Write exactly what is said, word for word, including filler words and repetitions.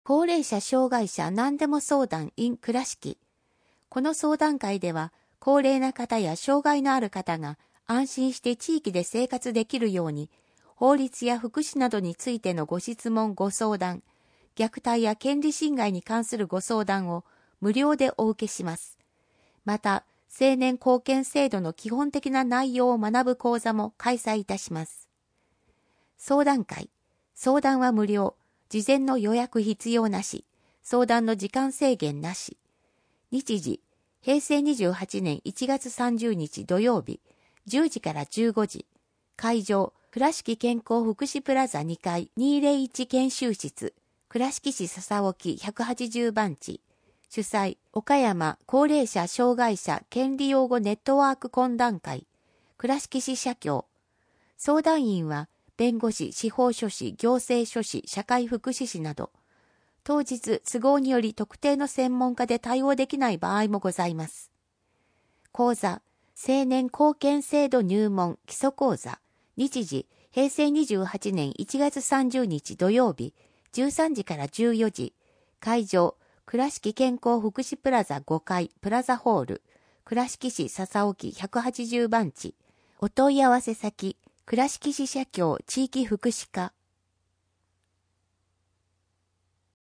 高齢者障害者何でも相談 in 倉敷。この相談会では、高齢な方や障害のある方が安心して地域で生活できるように、法律や福祉などについてのご質問ご相談、虐待や権利侵害に関するご相談を無料でお受けします。また、青年貢献制度の基本的な内容を学ぶ講座も開催いたします。相談会。相談は無料。事前の予約必要なし。相談の時間制限なし。日時。へいせいにじゅうはちねんいちがつさんじゅうにち土曜日。じゅうじからじゅうごじ。会場。倉敷健康福祉プラザにかいにひゃくいち研修室。倉敷市笹沖ひゃくはちじゅうばんち。主催、岡山高齢者障害者権利擁護ネットワーク懇談会、倉敷市社協。相談員は、弁護士、司法書士、行政書士、社会福祉士など。当日、都合により特定の専門家で対応できない場合もございます。講座、青年貢献制度入門基礎講座。日時、へいせいにじゅうはちねんいちがつさんじゅうにち土曜日、じゅうさんじからじゅうよじ。会場、倉敷健康福祉プラザごかいプラザホール、倉敷市笹沖ひゃくはちじゅうばんち。お問い合わせ先、倉敷市社協地域福祉課。